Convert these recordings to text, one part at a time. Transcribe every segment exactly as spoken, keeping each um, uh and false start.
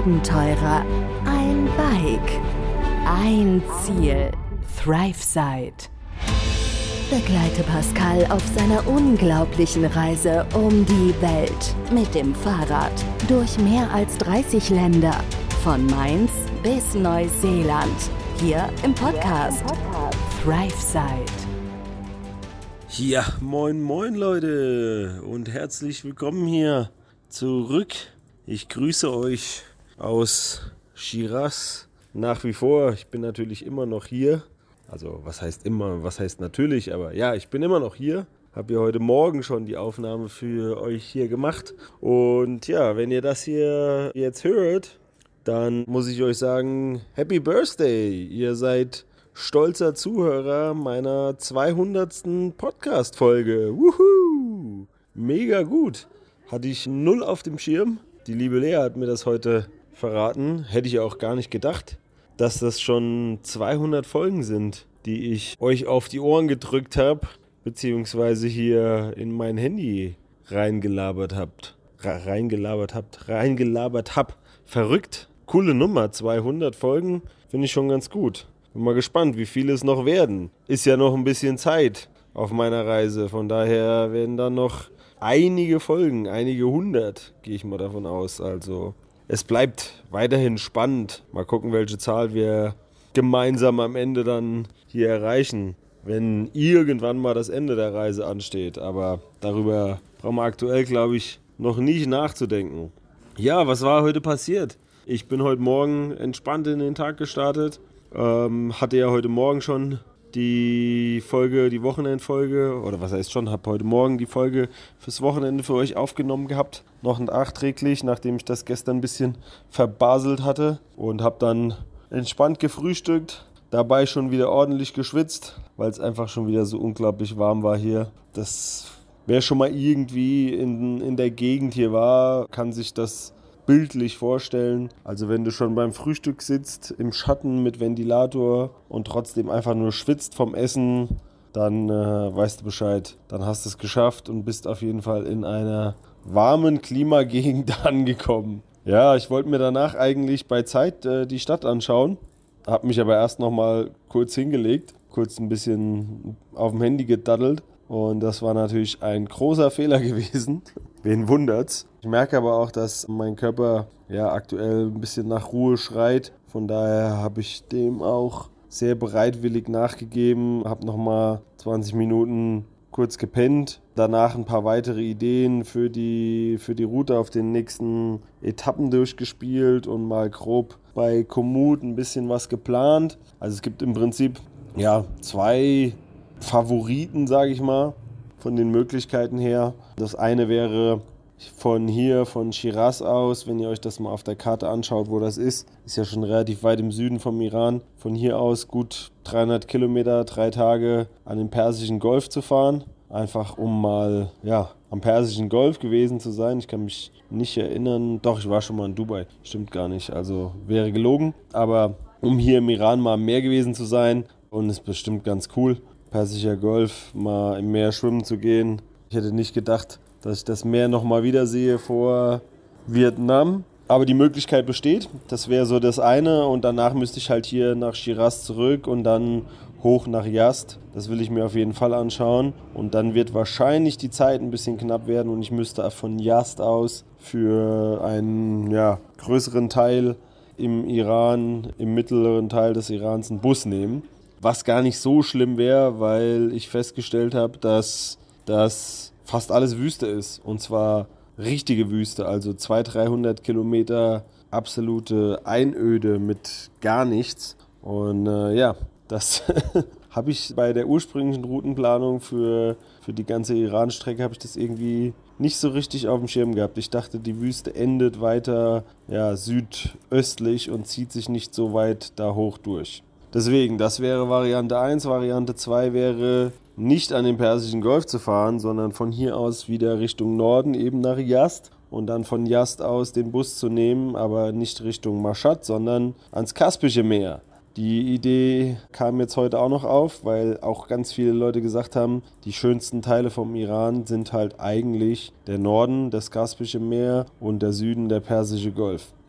Abenteurer, ein Bike, ein Ziel. ThriveSide. Begleite Pascal auf seiner unglaublichen Reise um die Welt mit dem Fahrrad durch mehr als dreißig Länder, von Mainz bis Neuseeland, hier im Podcast, hier im Podcast. ThriveSide. Ja, moin moin Leute und herzlich willkommen hier zurück. Ich grüße euch aus Shiraz nach wie vor. Ich bin natürlich immer noch hier. Also was heißt immer, was heißt natürlich, aber ja, ich bin immer noch hier. Habe ja heute Morgen schon die Aufnahme für euch hier gemacht. Und ja, wenn ihr das hier jetzt hört, dann muss ich euch sagen, Happy Birthday! Ihr seid stolzer Zuhörer meiner zweihundertsten Podcast-Folge. Wuhu! Mega gut. Hatte ich null auf dem Schirm. Die liebe Lea hat mir das heute verraten. Hätte ich auch gar nicht gedacht, dass das schon zweihundert Folgen sind, die ich euch auf die Ohren gedrückt habe, beziehungsweise hier in mein Handy reingelabert habt. Reingelabert habt. Reingelabert hab. Verrückt. Coole Nummer. zweihundert Folgen finde ich schon ganz gut. Bin mal gespannt, wie viele es noch werden. Ist ja noch ein bisschen Zeit auf meiner Reise. Von daher werden dann noch einige Folgen, einige hundert, gehe ich mal davon aus. Also es bleibt weiterhin spannend. Mal gucken, welche Zahl wir gemeinsam am Ende dann hier erreichen, wenn irgendwann mal das Ende der Reise ansteht. Aber darüber brauchen wir aktuell, glaube ich, noch nicht nachzudenken. Ja, was war heute passiert? Ich bin heute Morgen entspannt in den Tag gestartet. Ähm, hatte ja heute Morgen schon die Folge, die Wochenendfolge, oder was heißt schon, habe heute Morgen die Folge fürs Wochenende für euch aufgenommen gehabt. Noch nachträglich, nachdem ich das gestern ein bisschen verbaselt hatte. Und habe dann entspannt gefrühstückt, dabei schon wieder ordentlich geschwitzt, weil es einfach schon wieder so unglaublich warm war hier. Das, wer schon mal irgendwie in, in der Gegend hier war, kann sich das bildlich vorstellen. Also wenn du schon beim Frühstück sitzt, im Schatten mit Ventilator und trotzdem einfach nur schwitzt vom Essen, dann äh, weißt du Bescheid. Dann hast du es geschafft und bist auf jeden Fall in einer warmen Klimagegend angekommen. Ja, ich wollte mir danach eigentlich bei Zeit äh, die Stadt anschauen, habe mich aber erst nochmal kurz hingelegt, kurz ein bisschen auf dem Handy gedaddelt. Und das war natürlich ein großer Fehler gewesen. Wen wundert's? Ich merke aber auch, dass mein Körper ja aktuell ein bisschen nach Ruhe schreit. Von daher habe ich dem auch sehr bereitwillig nachgegeben. Habe nochmal zwanzig Minuten kurz gepennt. Danach ein paar weitere Ideen für die, für die Route auf den nächsten Etappen durchgespielt und mal grob bei Komoot ein bisschen was geplant. Also es gibt im Prinzip ja zwei Favoriten, sage ich mal, von den Möglichkeiten her. Das eine wäre von hier, von Shiraz aus, wenn ihr euch das mal auf der Karte anschaut, wo das ist, ist ja schon relativ weit im Süden vom Iran. Von hier aus gut dreihundert Kilometer, drei Tage an den Persischen Golf zu fahren. Einfach um mal ja, am Persischen Golf gewesen zu sein. Ich kann mich nicht erinnern, doch, ich war schon mal in Dubai. Stimmt gar nicht, also wäre gelogen. Aber um hier im Iran mal am Meer gewesen zu sein und ist bestimmt ganz cool. Persischer Golf, mal im Meer schwimmen zu gehen. Ich hätte nicht gedacht, dass ich das Meer nochmal wiedersehe vor Vietnam. Aber die Möglichkeit besteht. Das wäre so das eine. Und danach müsste ich halt hier nach Shiraz zurück und dann hoch nach Yazd. Das will ich mir auf jeden Fall anschauen. Und dann wird wahrscheinlich die Zeit ein bisschen knapp werden. Und ich müsste von Yazd aus für einen ja, größeren Teil im Iran, im mittleren Teil des Irans, einen Bus nehmen. Was gar nicht so schlimm wäre, weil ich festgestellt habe, dass das fast alles Wüste ist. Und zwar richtige Wüste, also zweihundert, dreihundert Kilometer absolute Einöde mit gar nichts. Und äh, ja, das habe ich bei der ursprünglichen Routenplanung für, für die ganze Iran-Strecke habe ich das irgendwie nicht so richtig auf dem Schirm gehabt. Ich dachte, die Wüste endet weiter ja, südöstlich und zieht sich nicht so weit da hoch durch. Deswegen, das wäre Variante eins. Variante zwei wäre, nicht an den Persischen Golf zu fahren, sondern von hier aus wieder Richtung Norden, eben nach Yazd. Und dann von Yazd aus den Bus zu nehmen, aber nicht Richtung Mashhad, sondern ans Kaspische Meer. Die Idee kam jetzt heute auch noch auf, weil auch ganz viele Leute gesagt haben, die schönsten Teile vom Iran sind halt eigentlich der Norden, das Kaspische Meer und der Süden, der Persische Golf.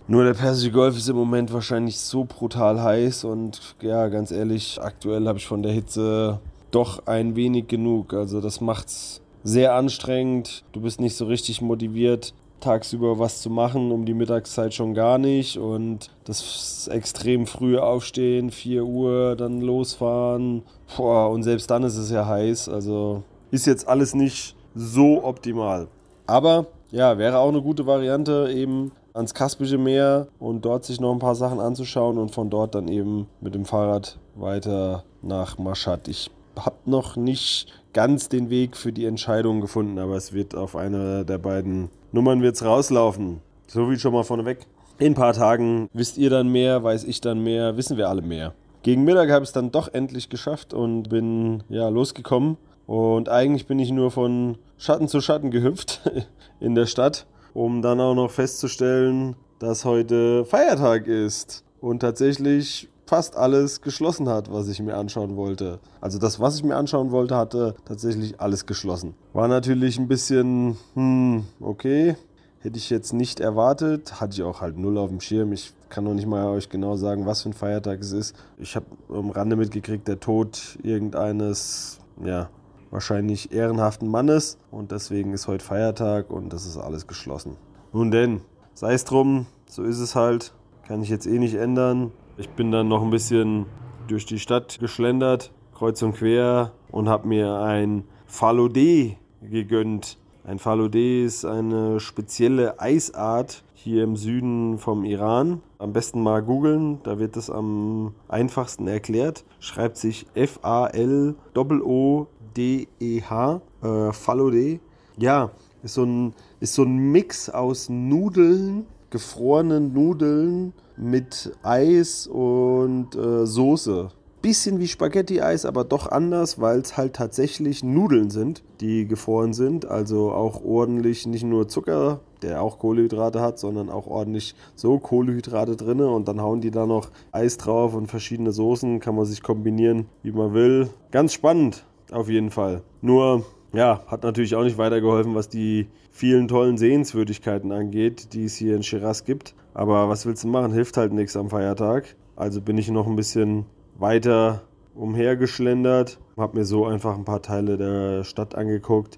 Nur der Persische Golf ist im Moment wahrscheinlich so brutal heiß und ja, ganz ehrlich, aktuell habe ich von der Hitze doch ein wenig genug. Also das macht's sehr anstrengend. Du bist nicht so richtig motiviert, tagsüber was zu machen, um die Mittagszeit schon gar nicht. Und das extrem frühe Aufstehen, vier Uhr, dann losfahren. Boah, und selbst dann ist es ja heiß. Also ist jetzt alles nicht so optimal. Aber ja, wäre auch eine gute Variante, eben ans Kaspische Meer und dort sich noch ein paar Sachen anzuschauen und von dort dann eben mit dem Fahrrad weiter nach Mashhad. Ich habe noch nicht ganz den Weg für die Entscheidung gefunden, aber es wird auf eine der beiden Nummern wird's rauslaufen. So viel schon mal vorneweg. In ein paar Tagen wisst ihr dann mehr, weiß ich dann mehr, wissen wir alle mehr. Gegen Mittag habe ich es dann doch endlich geschafft und bin ja losgekommen. Und eigentlich bin ich nur von Schatten zu Schatten gehüpft in der Stadt, um dann auch noch festzustellen, dass heute Feiertag ist und tatsächlich fast alles geschlossen hat, was ich mir anschauen wollte. Also das, was ich mir anschauen wollte, hatte tatsächlich alles geschlossen. War natürlich ein bisschen, hm, okay, hätte ich jetzt nicht erwartet, hatte ich auch halt null auf dem Schirm. Ich kann noch nicht mal euch genau sagen, was für ein Feiertag es ist. Ich habe am Rande mitgekriegt, der Tod irgendeines, ja, wahrscheinlich ehrenhaften Mannes und deswegen ist heute Feiertag und das ist alles geschlossen. Nun denn, sei es drum, so ist es halt, kann ich jetzt eh nicht ändern. Ich bin dann noch ein bisschen durch die Stadt geschlendert, kreuz und quer und habe mir ein Falodeh gegönnt. Ein Falodeh ist eine spezielle Eisart hier im Süden vom Iran. Am besten mal googeln, da wird das am einfachsten erklärt. Schreibt sich F A L O O D E H, äh, Falodeh. Ja, ist so, ein, ist so ein Mix aus Nudeln, gefrorenen Nudeln mit Eis und äh, Soße. Bisschen wie Spaghetti-Eis, aber doch anders, weil es halt tatsächlich Nudeln sind, die gefroren sind. Also auch ordentlich nicht nur Zucker, der auch Kohlenhydrate hat, sondern auch ordentlich so Kohlenhydrate drin. Und dann hauen die da noch Eis drauf und verschiedene Soßen. Kann man sich kombinieren, wie man will. Ganz spannend, auf jeden Fall. Nur, ja, hat natürlich auch nicht weitergeholfen, was die vielen tollen Sehenswürdigkeiten angeht, die es hier in Schiraz gibt. Aber was willst du machen? Hilft halt nichts am Feiertag. Also bin ich noch ein bisschen weiter umhergeschlendert, habe mir so einfach ein paar Teile der Stadt angeguckt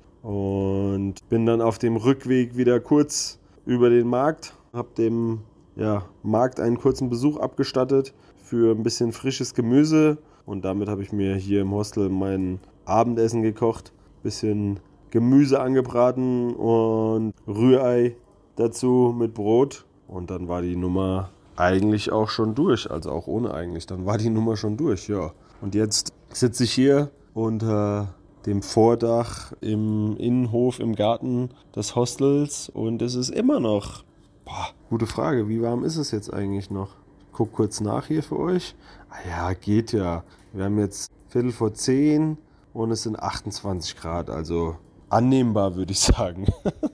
und bin dann auf dem Rückweg wieder kurz über den Markt, habe dem ja, Markt einen kurzen Besuch abgestattet für ein bisschen frisches Gemüse und damit habe ich mir hier im Hostel mein Abendessen gekocht, bisschen Gemüse angebraten und Rührei dazu mit Brot und dann war die Nummer eigentlich auch schon durch, also auch ohne eigentlich, dann war die Nummer schon durch, ja. Und jetzt sitze ich hier unter dem Vordach im Innenhof, im Garten des Hostels und es ist immer noch, boah, gute Frage, wie warm ist es jetzt eigentlich noch? Ich guck kurz nach hier für euch. Ah ja, geht ja. Wir haben jetzt Viertel vor zehn und es sind achtundzwanzig Grad, also annehmbar würde ich sagen.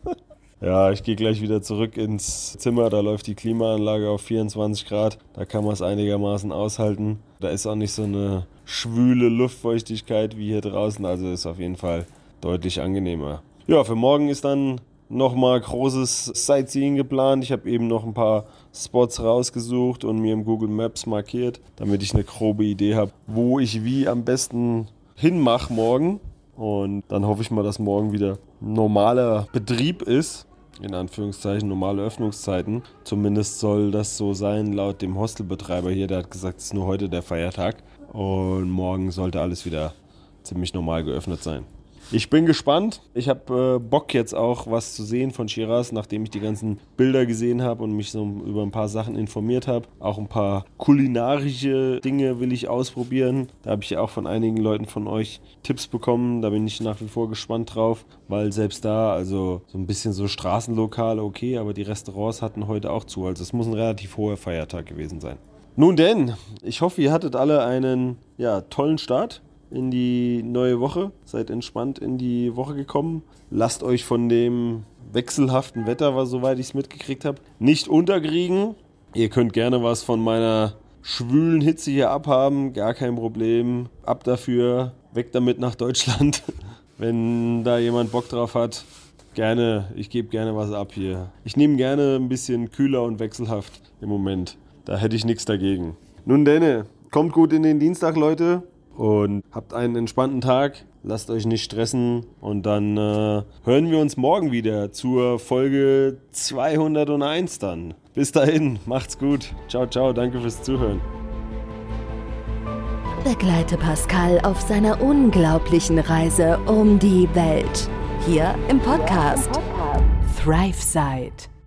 Ja, ich gehe gleich wieder zurück ins Zimmer, da läuft die Klimaanlage auf vierundzwanzig Grad, da kann man es einigermaßen aushalten. Da ist auch nicht so eine schwüle Luftfeuchtigkeit wie hier draußen, also ist auf jeden Fall deutlich angenehmer. Ja, für morgen ist dann nochmal großes Sightseeing geplant. Ich habe eben noch ein paar Spots rausgesucht und mir im Google Maps markiert, damit ich eine grobe Idee habe, wo ich wie am besten hinmache morgen. Und dann hoffe ich mal, dass morgen wieder normaler Betrieb ist. In Anführungszeichen normale Öffnungszeiten. Zumindest soll das so sein laut dem Hostelbetreiber hier. Der hat gesagt, es ist nur heute der Feiertag und morgen sollte alles wieder ziemlich normal geöffnet sein. Ich bin gespannt. Ich habe äh, Bock jetzt auch was zu sehen von Schiraz, nachdem ich die ganzen Bilder gesehen habe und mich so über ein paar Sachen informiert habe. Auch ein paar kulinarische Dinge will ich ausprobieren. Da habe ich ja auch von einigen Leuten von euch Tipps bekommen. Da bin ich nach wie vor gespannt drauf, weil selbst da, also so ein bisschen so Straßenlokale, okay, aber die Restaurants hatten heute auch zu. Also es muss ein relativ hoher Feiertag gewesen sein. Nun denn, ich hoffe, ihr hattet alle einen ja, tollen Start in die neue Woche. Seid entspannt in die Woche gekommen. Lasst euch von dem wechselhaften Wetter, was soweit ich es mitgekriegt habe, nicht unterkriegen. Ihr könnt gerne was von meiner schwülen Hitze hier abhaben. Gar kein Problem. Ab dafür. Weg damit nach Deutschland. Wenn da jemand Bock drauf hat. gerne, ich gebe gerne was ab hier. Ich nehme gerne ein bisschen kühler und wechselhaft im Moment. Da hätte ich nichts dagegen. Nun denn, kommt gut in den Dienstag, Leute, und habt einen entspannten Tag. Lasst euch nicht stressen und dann äh, hören wir uns morgen wieder zur Folge zweihunderteins dann. Bis dahin, macht's gut. Ciao, ciao, danke fürs Zuhören. Begleite Pascal auf seiner unglaublichen Reise um die Welt. Hier im Podcast ThriveSide.